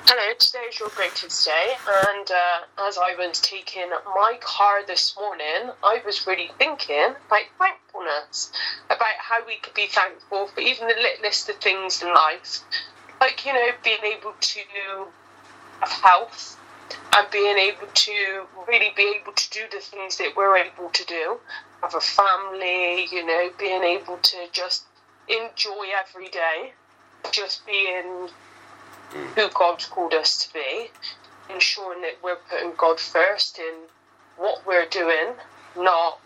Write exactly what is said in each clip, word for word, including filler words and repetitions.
Hello, today is your greatest day, and uh, as I was taking my car this morning, I was really thinking about thankfulness, about how we could be thankful for even the littlest of things in life, like, you know, being able to have health, and being able to really be able to do the things that we're able to do, have a family, you know, being able to just enjoy every day, just being who God's called us to be, ensuring that we're putting God first in what we're doing, not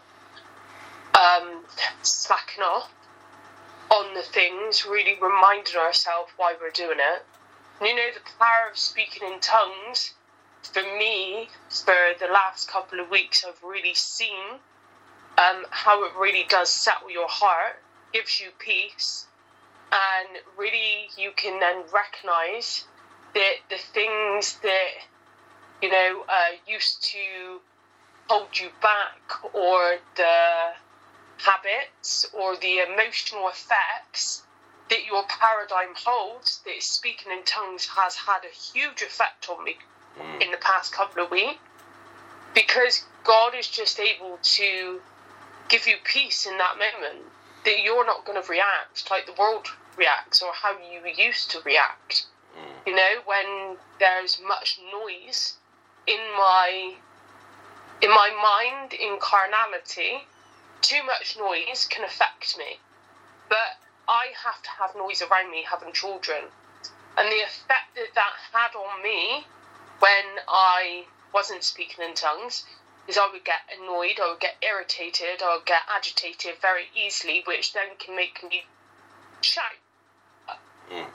um, slacking off on the things, really reminding ourselves why we're doing it. And you know, the power of speaking in tongues, for me, for the last couple of weeks, I've really seen um, how it really does settle your heart, gives you peace, and really you can then recognise that the things that, you know, uh, used to hold you back, or the habits or the emotional effects that your paradigm holds, that speaking in tongues has had a huge effect on me mm. in the past couple of weeks, because God is just able to give you peace in that moment, that you're not going to react like the world reacts or how you used to react. Mm. You know, when there's much noise in my in my mind, in carnality, too much noise can affect me. But I have to have noise around me having children. And the effect that that had on me when I wasn't speaking in tongues is I would get annoyed, I would get irritated, I would get agitated very easily, which then can make me shout. Mm.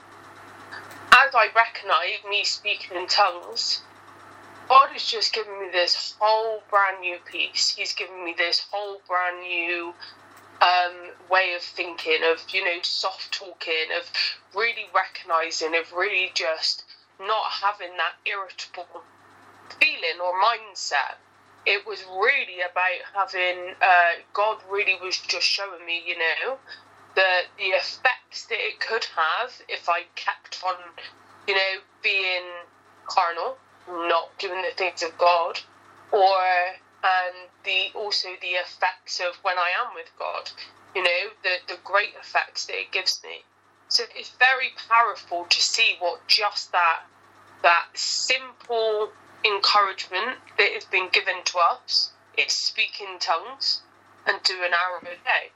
As I recognise me speaking in tongues, God has just given me this whole brand new peace. He's given me this whole brand new um, way of thinking, of, you know, soft talking, of really recognising, of really just not having that irritable feeling or mindset. It was really about having, uh, God really was just showing me, you know, the the effects that it could have if I kept on, you know, being carnal, not doing the things of God, or and the also the effects of when I am with God, you know, the, the great effects that it gives me. So it's very powerful to see what just that that simple encouragement that has been given to us is speak in tongues and do an hour a day.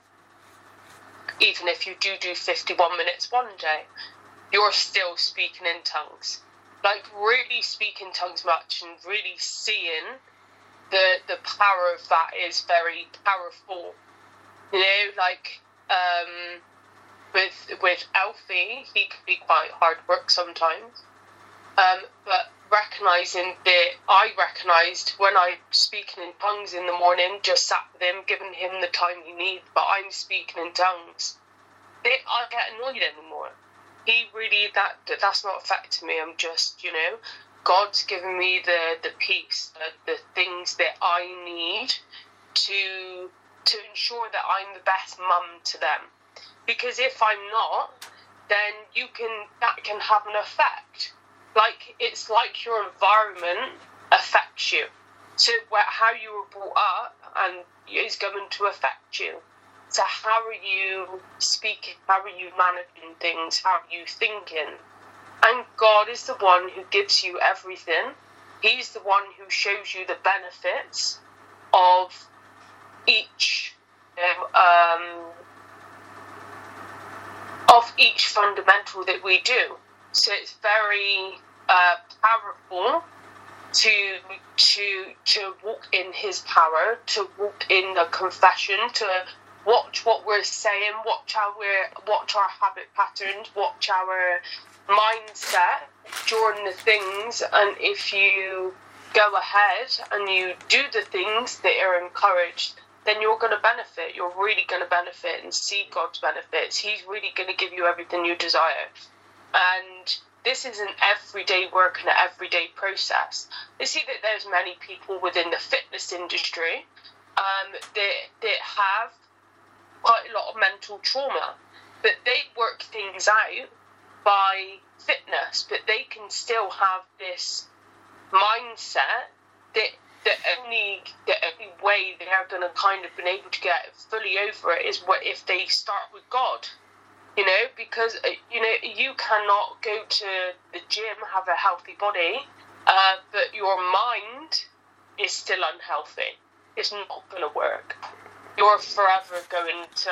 Even if you do do fifty-one minutes one day, you're still speaking in tongues. Like, really speaking tongues much and really seeing the the power of that is very powerful. You know, like, um, with with Alfie, he can be quite hard work sometimes. Um, but recognising that I recognised when I'm speaking in tongues in the morning, just sat with him, giving him the time he needs, but I'm speaking in tongues, it, I get annoyed anymore. He really, that, that that's not affecting me. I'm just, you know, God's given me the, the peace, the, the things that I need to to ensure that I'm the best mum to them. Because if I'm not, then you can that can have an effect. Like, it's like your environment affects you. So where, how you were brought up and is going to affect you. So how are you speaking? How are you managing things? How are you thinking? And God is the one who gives you everything. He's the one who shows you the benefits of each you know, um, of each fundamental that we do. So it's very uh, powerful to to to walk in His power, to walk in the confession, to watch what we're saying, watch our watch our habit patterns, watch our mindset during the things. And if you go ahead and you do the things that are encouraged, then you're going to benefit. You're really going to benefit and see God's benefits. He's really going to give you everything you desire. And this is an everyday work and an everyday process. I see that there's many people within the fitness industry um, that, that have quite a lot of mental trauma, but they work things out by fitness, but they can still have this mindset that the only the only way they're going to kind of been able to get fully over it is what if they start with God, you know, because uh, you know you cannot go to the gym, have a healthy body, uh, but your mind is still unhealthy. It's not going to work. You're forever going to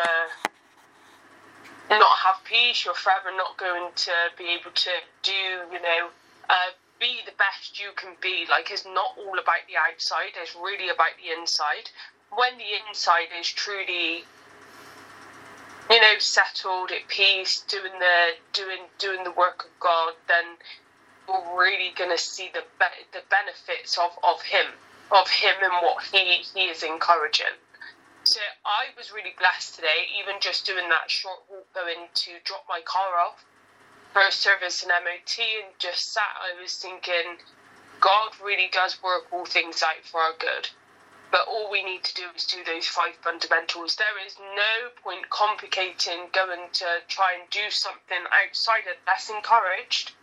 not have peace. You're forever not going to be able to do, you know, uh, be the best you can be. Like, it's not all about the outside. It's really about the inside. When the inside is truly, you know, settled, at peace, doing the doing doing the work of God, then you're really going to see the be- the benefits of, of Him, of Him and what He He is encouraging. So I was really blessed today, even just doing that short walk going to drop my car off for a service and M O T, and just sat, I was thinking, God really does work all things out for our good. But all we need to do is do those five fundamentals. There is no point complicating going to try and do something outside of that's encouraged,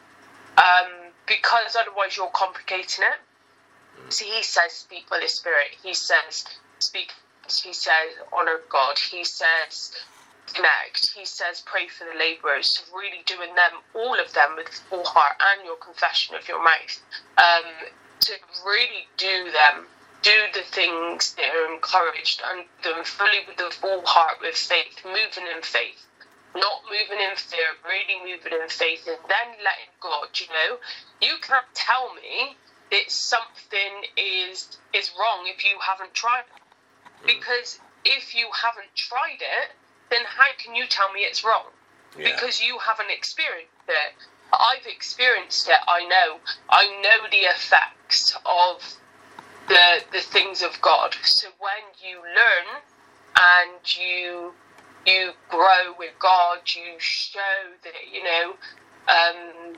um, because otherwise you're complicating it. So He says, speak by the Spirit. He says, speak. He says, honour God. He says, connect. He says, pray for the labourers. So really doing them, all of them, with full heart and your confession of your mouth. Um, to really do them, do the things that are encouraged, and them fully with the full heart, with faith, moving in faith. Not moving in fear, really moving in faith, and then letting God, you know. You can't tell me that something is is wrong if you haven't tried it. Because if you haven't tried it, then how can you tell me it's wrong? Yeah. Because you haven't experienced it. I've experienced it, I know. I know the effects of the the things of God. So when you learn and you you grow with God, you show that, you know, um,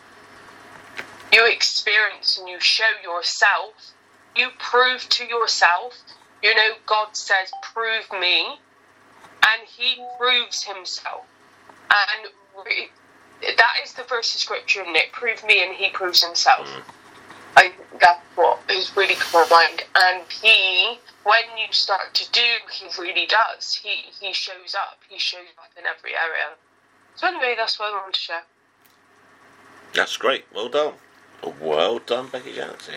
you experience and you show yourself, you prove to yourself. You know, God says, prove me, and He proves Himself. And re- that is the verse of scripture, isn't it? Prove me and He proves Himself. Mm. I, that's what is really come to mind. And He, when you start to do, He really does. He, he shows up. He shows up in every area. So anyway, that's what I wanted to share. That's great. Well done. Well done, Becky Jackson.